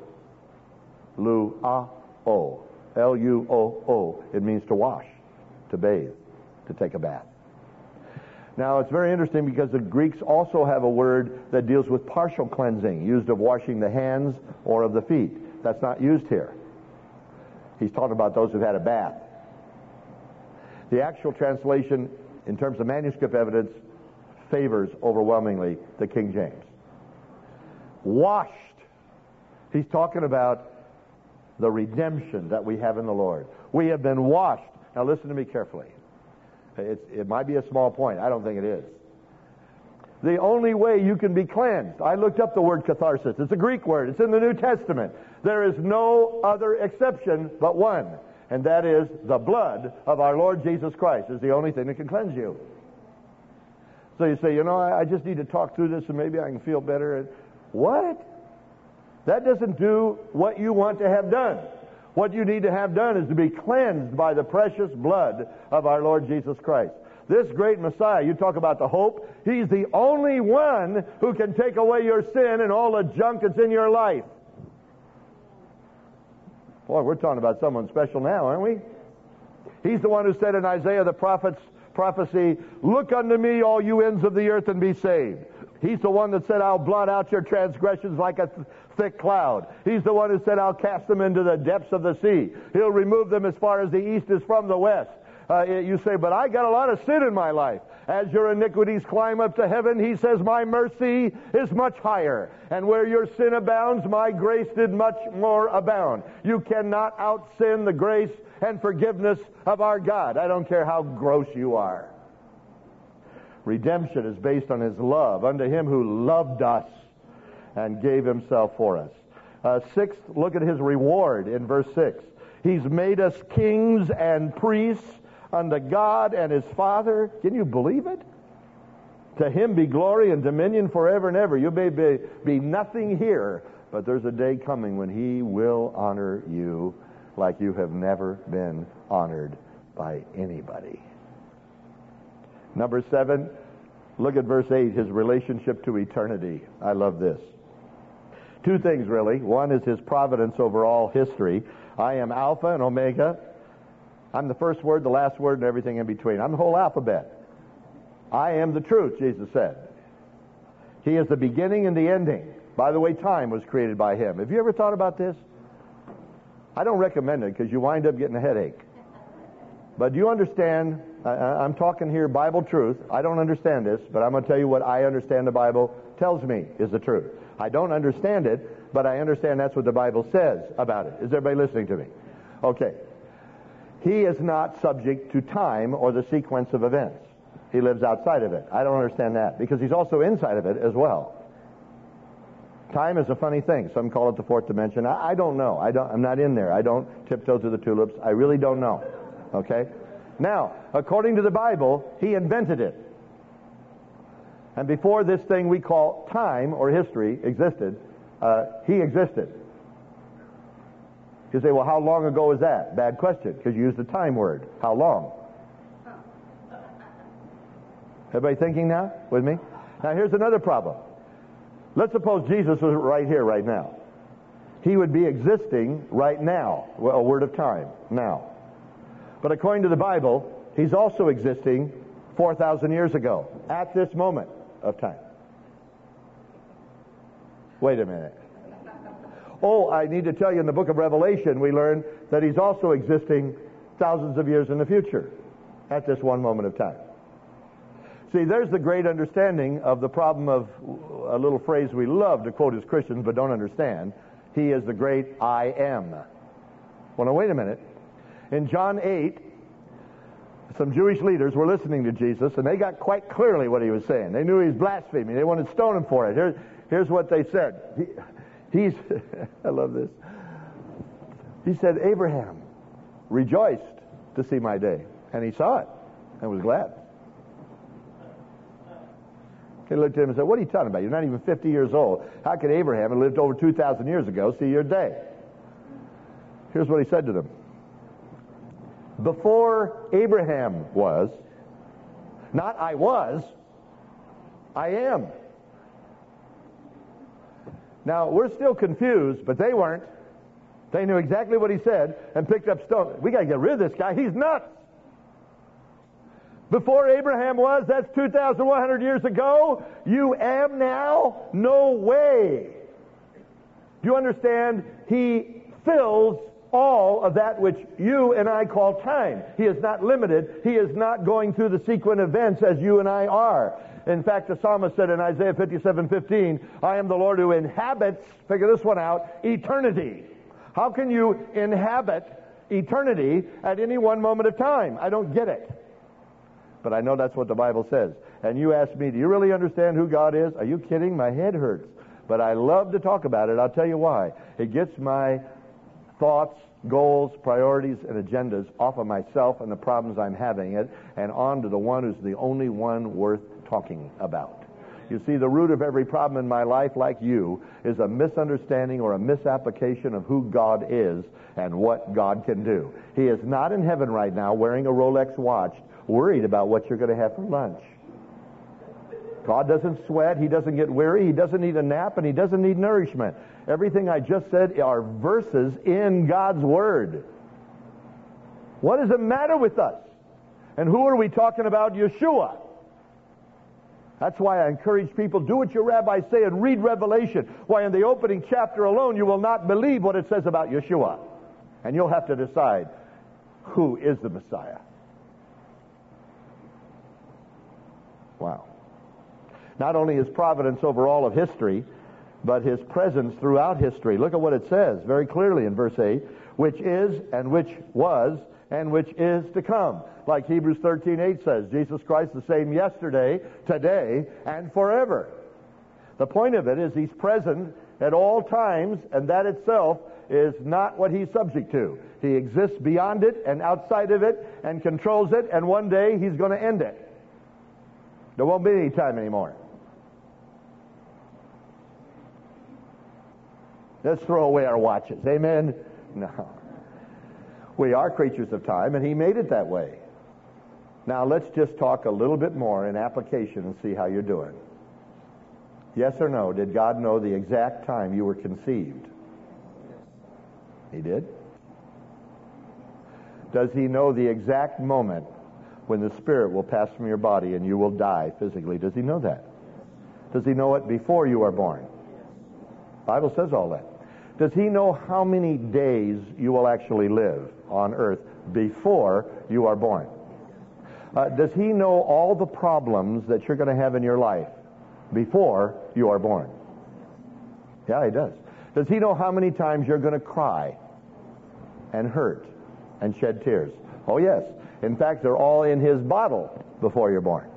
Lu-a-o, L U O O, it means to wash, to bathe, to take a bath. Now, it's very interesting because the Greeks also have a word that deals with partial cleansing, used of washing the hands or of the feet. That's not used here. He's talking about those who've had a bath. The actual translation, in terms of manuscript evidence, favors overwhelmingly the King James. Washed. He's talking about the redemption that we have in the Lord. We have been washed. Now listen to me carefully. It's, it might be a small point. I don't think it is. The only way you can be cleansed, I looked up the word catharsis. It's a Greek word. It's in the New Testament. There is no other exception but one, and that is the blood of our Lord Jesus Christ is the only thing that can cleanse you. So you say, you know, I, I just need to talk through this and maybe I can feel better. What? That doesn't do what you want to have done. What you need to have done is to be cleansed by the precious blood of our Lord Jesus Christ. This great Messiah, you talk about the hope, he's the only one who can take away your sin and all the junk that's in your life. Boy, we're talking about someone special now, aren't we? He's the one who said in Isaiah the prophet's prophecy, "Look unto me, all you ends of the earth, and be saved." He's the one that said, "I'll blot out your transgressions like a th- thick cloud." He's the one who said, "I'll cast them into the depths of the sea. He'll remove them as far as the east is from the west." Uh, you say, "But I got a lot of sin in my life." As your iniquities climb up to heaven, he says, "My mercy is much higher. And where your sin abounds, my grace did much more abound." You cannot out-sin the grace and forgiveness of our God. I don't care how gross you are. Redemption is based on his love unto him who loved us and gave himself for us. Uh, sixth, look at his reward in verse six. He's made us kings and priests unto God and his Father. Can you believe it? To him be glory and dominion forever and ever. You may be, be nothing here, but there's a day coming when he will honor you like you have never been honored by anybody. Number seven, look at verse eight, his relationship to eternity. I love this. Two things, really. One is his providence over all history. I am Alpha and Omega. I'm the first word, the last word, and everything in between. I'm the whole alphabet. I am the truth, Jesus said. He is the beginning and the ending. By the way, time was created by him. Have you ever thought about this? I don't recommend it because you wind up getting a headache. But do you understand? I, I'm talking here Bible truth. I don't understand this, but I'm going to tell you what I understand the Bible tells me is the truth. I don't understand it, but I understand that's what the Bible says about it. Is everybody listening to me? Okay. He is not subject to time or the sequence of events. He lives outside of it. I don't understand that because he's also inside of it as well. Time is a funny thing. Some call it the fourth dimension. I, I don't know. I don't, I'm not in there. I don't tiptoe to the tulips. I really don't know. Okay? Now, according to the Bible, he invented it. And before this thing we call time or history existed, uh, he existed. You say, well, how long ago was that? Bad question, because you used the time word. How long? Everybody thinking now with me? Now, here's another problem. Let's suppose Jesus was right here, right now. He would be existing right now, a word of time, now. But according to the Bible, he's also existing four thousand years ago, at this moment of time. Wait a minute. Oh, I need to tell you, in the book of Revelation, we learn that he's also existing thousands of years in the future, at this one moment of time. See, there's the great understanding of the problem of a little phrase we love to quote as Christians but don't understand. He is the great I am. Well, now, wait a minute. In John eight, some Jewish leaders were listening to Jesus, and they got quite clearly what he was saying. They knew he was blaspheming. They wanted to stone him for it. Here, here's what they said. He, he's, I love this. He said, Abraham rejoiced to see my day, and he saw it and was glad. They looked at him and said, what are you talking about? You're not even fifty years old. How could Abraham, who lived over two thousand years ago, see your day? Here's what he said to them. Before Abraham was, not I was, I am. Now, we're still confused, but they weren't. They knew exactly what he said and picked up stones. We got to get rid of this guy. He's nuts. Before Abraham was, that's two thousand one hundred years ago. You am now? No way. Do you understand? He fills all of that which you and I call time. He is not limited. He is not going through the sequent events as you and I are. In fact, the psalmist said in Isaiah fifty-seven fifteen, I am the Lord who inhabits, figure this one out, eternity. How can you inhabit eternity at any one moment of time? I don't get it. But I know that's what the Bible says. And you ask me, do you really understand who God is? Are you kidding? My head hurts. But I love to talk about it. I'll tell you why. It gets my thoughts, goals, priorities, and agendas off of myself and the problems I'm having it and on to the one who's the only one worth talking about. You see, the root of every problem in my life, like you, is a misunderstanding or a misapplication of who God is and what God can do. He is not in heaven right now wearing a Rolex watch worried about what you're going to have for lunch. God doesn't sweat. He doesn't get weary. He doesn't need a nap, and He doesn't need nourishment. Everything I just said are verses in God's Word. What does it matter with us? And who are we talking about? Yeshua. That's why I encourage people, do what your rabbis say and read Revelation. Why, in the opening chapter alone, you will not believe what it says about Yeshua. And you'll have to decide, who is the Messiah? Wow. Not only His providence over all of history, but His presence throughout history. Look at what it says very clearly in verse eight, which is, and which was, and which is to come. Like Hebrews thirteen eight says, Jesus Christ the same yesterday, today, and forever. The point of it is He's present at all times, and that itself is not what He's subject to. He exists beyond it and outside of it and controls it, and one day He's going to end it. There won't be any time anymore. Let's throw away our watches. Amen? No. We are creatures of time, and He made it that way. Now, let's just talk a little bit more in application and see how you're doing. Yes or no, did God know the exact time you were conceived? He did? Does He know the exact moment when the spirit will pass from your body and you will die physically? Does He know that? Does He know it before you are born? The Bible says all that. Does He know how many days you will actually live on earth before you are born? Uh, does He know all the problems that you're going to have in your life before you are born? Yeah, He does. Does He know how many times you're going to cry and hurt and shed tears? Oh, yes. In fact, they're all in His bottle before you're born.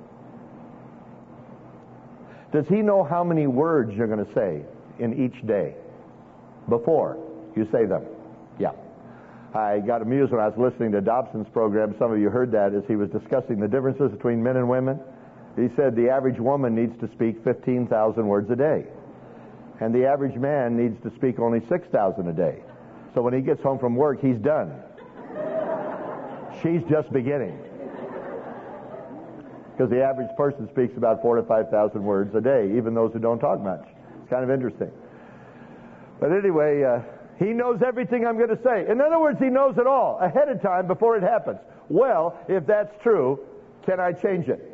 Does He know how many words you're going to say in each day before you say them? Yeah. I got amused when I was listening to Dobson's program. Some of you heard that as he was discussing the differences between men and women. He said the average woman needs to speak fifteen thousand words a day. And the average man needs to speak only six thousand a day. So when he gets home from work, he's done. She's just beginning. Because the average person speaks about four to five thousand words a day, even those who don't talk much. It's kind of interesting. But anyway, uh, He knows everything I'm going to say. In other words, He knows it all ahead of time before it happens. Well, if that's true, can I change it?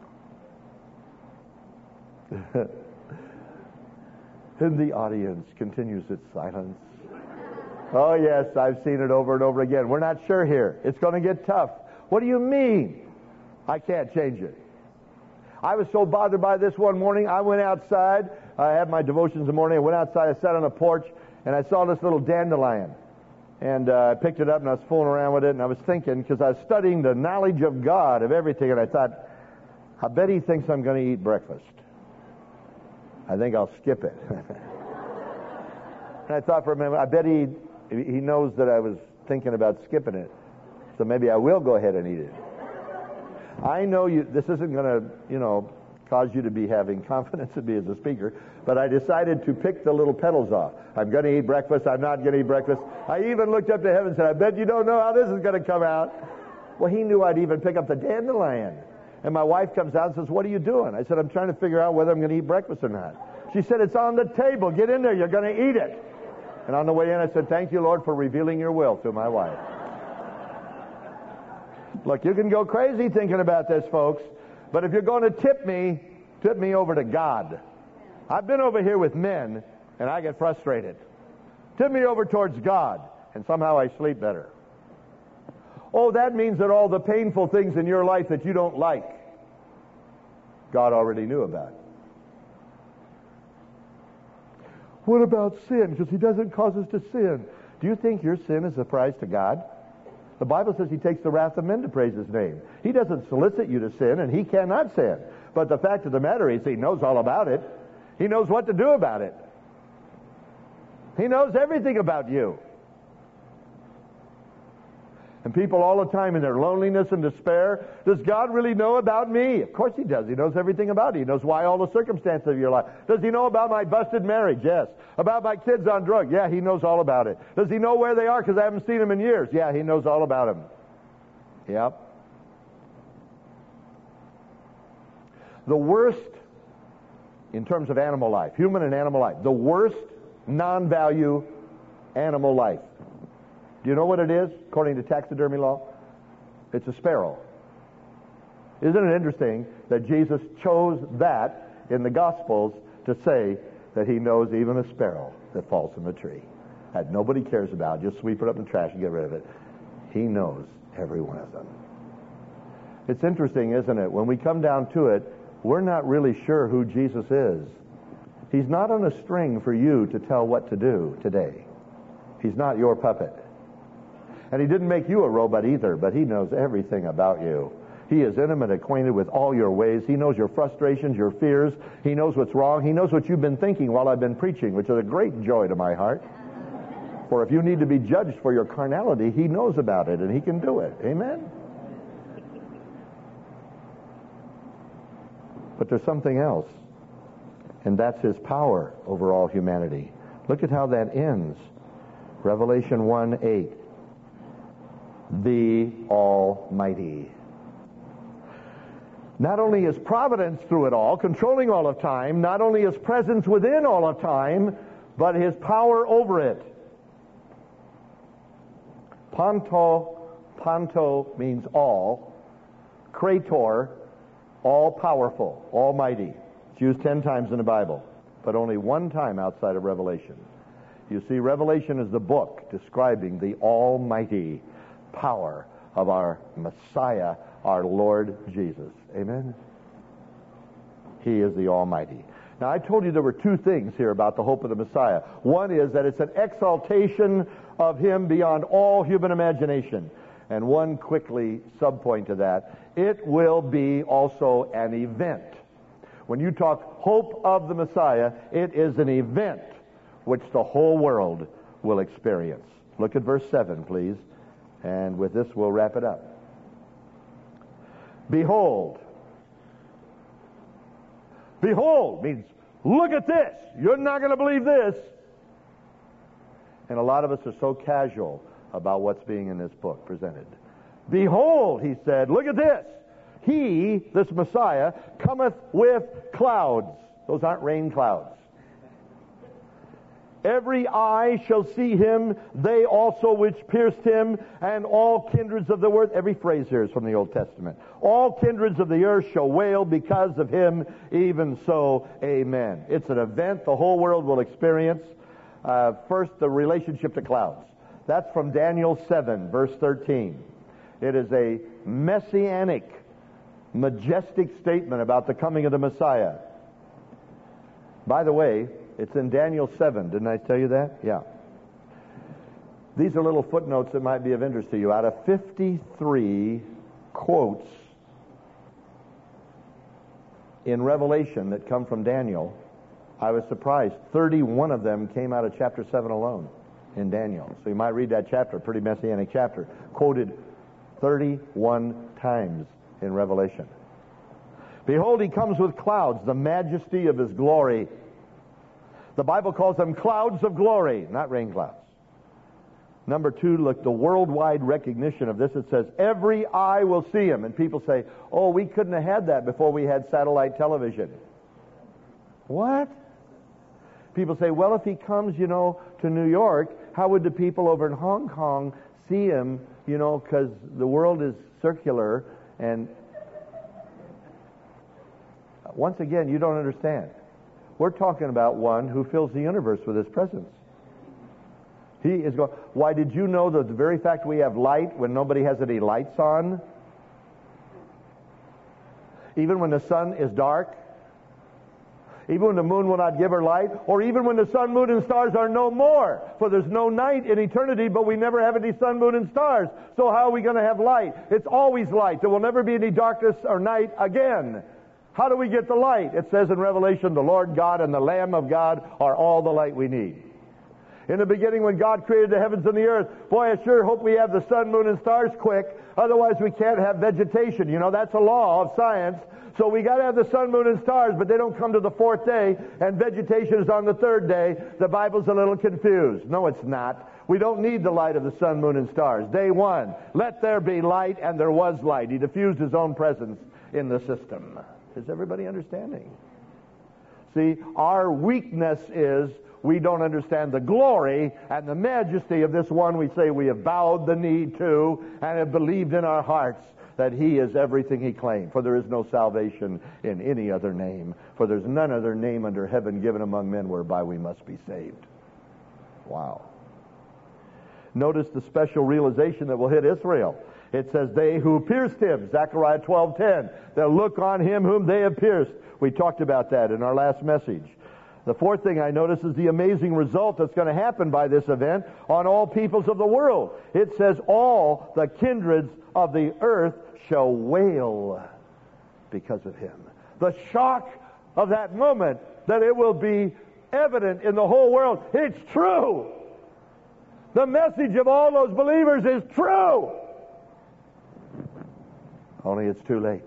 And the audience continues its silence. Oh, yes, I've seen it over and over again. We're not sure here. It's going to get tough. What do you mean? I can't change it. I was so bothered by this one morning, I went outside. I had my devotions in the morning. I went outside. I sat on a porch, and I saw this little dandelion. And uh, I picked it up, and I was fooling around with it, and I was thinking, because I was studying the knowledge of God, of everything, and I thought, I bet He thinks I'm going to eat breakfast. I think I'll skip it. And I thought for a minute, I bet he he knows that I was thinking about skipping it. So maybe I will go ahead and eat it. I know you. This isn't going to, you know, cause you to be having confidence in me as a speaker, but I decided to pick the little petals off. I'm going to eat breakfast. I'm not going to eat breakfast. I even looked up to heaven and said, I bet you don't know how this is going to come out. Well, He knew I'd even pick up the dandelion. And my wife comes out and says, what are you doing? I said, I'm trying to figure out whether I'm going to eat breakfast or not. She said, it's on the table. Get in there. You're going to eat it. And on the way in, I said, thank you, Lord, for revealing your will to my wife. Look, you can go crazy thinking about this, folks, but if you're going to tip me, tip me over to God. I've been over here with men, and I get frustrated. Tip me over towards God, and somehow I sleep better. Oh, that means that all the painful things in your life that you don't like, God already knew about. What about sin? Because He doesn't cause us to sin. Do you think your sin is a surprise to God? The Bible says He takes the wrath of men to praise His name. He doesn't solicit you to sin, and He cannot sin. But the fact of the matter is He knows all about it. He knows what to do about it. He knows everything about you. And people all the time in their loneliness and despair, does God really know about me? Of course He does. He knows everything about it. He knows why all the circumstances of your life. Does He know about my busted marriage? Yes. About my kids on drugs? Yeah, He knows all about it. Does He know where they are because I haven't seen them in years? Yeah, He knows all about them. Yep. The worst, in terms of animal life, human and animal life, the worst non-value animal life. Do you know what it is, according to taxidermy law? It's a sparrow. Isn't it interesting that Jesus chose that in the Gospels to say that he knows even a sparrow that falls from a tree, that nobody cares about, just sweep it up in the trash and get rid of it. He knows every one of them. It's interesting, isn't it? When we come down to it, we're not really sure who Jesus is. He's not on a string for you to tell what to do today. He's not your puppet. And he didn't make you a robot either, but he knows everything about you. He is intimate, acquainted with all your ways. He knows your frustrations, your fears. He knows what's wrong. He knows what you've been thinking while I've been preaching, which is a great joy to my heart. For if you need to be judged for your carnality, he knows about it, and he can do it. Amen? But there's something else, and that's his power over all humanity. Look at how that ends. Revelation one eight. The Almighty. Not only his providence through it all, controlling all of time, not only his presence within all of time, but his power over it. Panto, panto means all. Krator, all-powerful, almighty. It's used ten times in the Bible, but only one time outside of Revelation. You see, Revelation is the book describing the almighty power of our Messiah, our Lord Jesus. Amen? He is the Almighty. Now, I told you there were two things here about the hope of the Messiah. One is that it's an exaltation of him beyond all human imagination. And one quickly subpoint to that, it will be also an event. When you talk hope of the Messiah, it is an event which the whole world will experience. Look at verse seven, please. And with this, we'll wrap it up. Behold. Behold means, look at this. You're not going to believe this. And a lot of us are so casual about what's being in this book presented. Behold, he said, look at this. He, this Messiah, cometh with clouds. Those aren't rain clouds. Every eye shall see him, they also which pierced him, and all kindreds of the earth. Every phrase here is from the Old Testament. All kindreds of the earth shall wail because of him, even so, amen. It's an event the whole world will experience. Uh, first, the relationship to clouds. That's from Daniel seven, verse thirteen. It is a messianic, majestic statement about the coming of the Messiah. By the way, it's in Daniel seven. Didn't I tell you that? Yeah. These are little footnotes that might be of interest to you. Out of fifty-three quotes in Revelation that come from Daniel, I was surprised. thirty-one of them came out of chapter seven alone in Daniel. So you might read that chapter, a pretty messianic chapter, quoted thirty-one times in Revelation. Behold, he comes with clouds, the majesty of his glory. The Bible calls them clouds of glory, not rain clouds. Number two, look, the worldwide recognition of this. It says, every eye will see him. And people say, oh, we couldn't have had that before we had satellite television. What? People say, well, if he comes, you know, to New York, how would the people over in Hong Kong see him, you know, because the world is circular. And once again, you don't understand. We're talking about one who fills the universe with his presence. He is going, why, did you know that the very fact we have light when nobody has any lights on? Even when the sun is dark? Even when the moon will not give her light? Or even when the sun, moon, and stars are no more? For there's no night in eternity, but we never have any sun, moon, and stars. So how are we going to have light? It's always light. There will never be any darkness or night again. How do we get the light? It says in Revelation, the Lord God and the Lamb of God are all the light we need. In the beginning, when God created the heavens and the earth, boy, I sure hope we have the sun, moon, and stars quick. Otherwise, we can't have vegetation. You know, that's a law of science. So we got to have the sun, moon, and stars, but they don't come to the fourth day, and vegetation is on the third day. The Bible's a little confused. No, it's not. We don't need the light of the sun, moon, and stars. Day one, let there be light, and there was light. He diffused his own presence in the system. Is everybody understanding? See, our weakness is we don't understand the glory and the majesty of this one we say we have bowed the knee to and have believed in our hearts that he is everything he claimed. For there is no salvation in any other name. For there's none other name under heaven given among men whereby we must be saved. Wow. Notice the special realization that will hit Israel. It says, they who pierced him, Zechariah twelve ten, they'll look on him whom they have pierced. We talked about that in our last message. The fourth thing I notice is the amazing result that's going to happen by this event on all peoples of the world. It says, all the kindreds of the earth shall wail because of him. The shock of that moment, that it will be evident in the whole world. It's true. The message of all those believers is true. Only it's too late.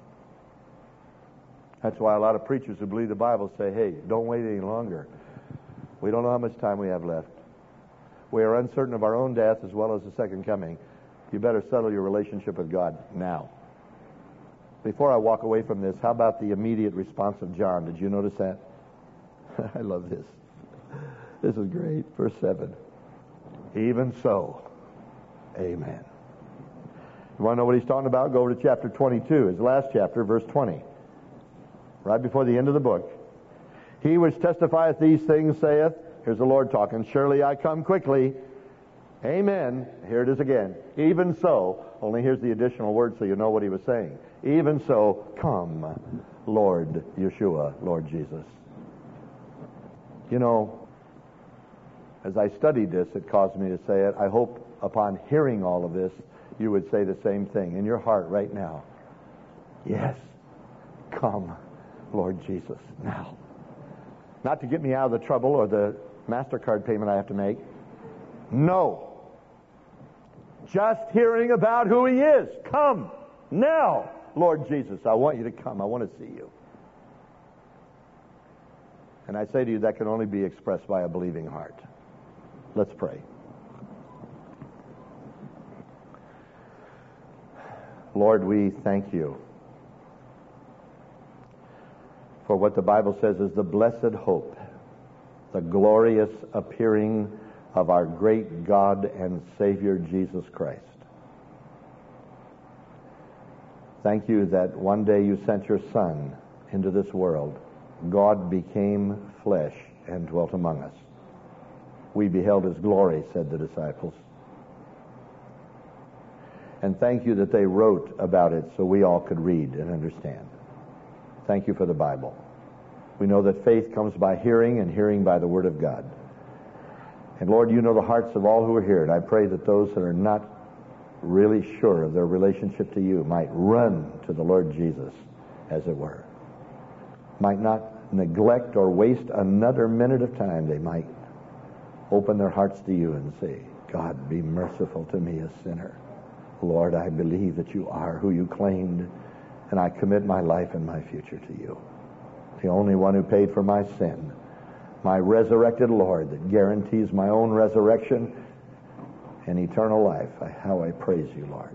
That's why a lot of preachers who believe the Bible say, hey, don't wait any longer. We don't know how much time we have left. We are uncertain of our own death as well as the second coming. You better settle your relationship with God now. Before I walk away from this, how about the immediate response of John? Did you notice that? I love this. This is great. Verse seven. Even so, amen. You want to know what he's talking about? Go over to chapter twenty-two, his last chapter, verse twenty. Right before the end of the book. He which testifieth these things saith, here's the Lord talking, surely I come quickly. Amen. Here it is again. Even so, only here's the additional word so you know what he was saying. Even so, come, Lord Yeshua, Lord Jesus. You know, as I studied this, it caused me to say it. I hope upon hearing all of this, you would say the same thing in your heart right now. Yes, come, Lord Jesus, now. Not to get me out of the trouble or the MasterCard payment I have to make. No. Just hearing about who he is. Come now, Lord Jesus. I want you to come. I want to see you. And I say to you, that can only be expressed by a believing heart. Let's pray. Lord, we thank you for what the Bible says is the blessed hope, the glorious appearing of our great God and Savior Jesus Christ. Thank you that one day you sent your Son into this world. God became flesh and dwelt among us. We beheld his glory, said the disciples. And thank you that they wrote about it so we all could read and understand. Thank you for the Bible. We know that faith comes by hearing, and hearing by the Word of God. And Lord, you know the hearts of all who are here, and I pray that those that are not really sure of their relationship to you might run to the Lord Jesus, as it were. Might not neglect or waste another minute of time. They might open their hearts to you and say, God, be merciful to me, a sinner. Lord, I believe that you are who you claimed, and I commit my life and my future to you. The only one who paid for my sin, my resurrected Lord that guarantees my own resurrection and eternal life. I, how I praise you, Lord.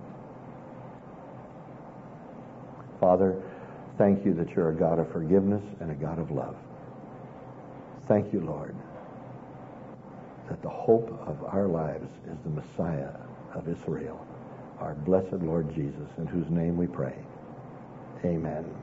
Father, thank you that you're a God of forgiveness and a God of love. Thank you, Lord, that the hope of our lives is the Messiah of Israel, our blessed Lord Jesus, in whose name we pray. Amen.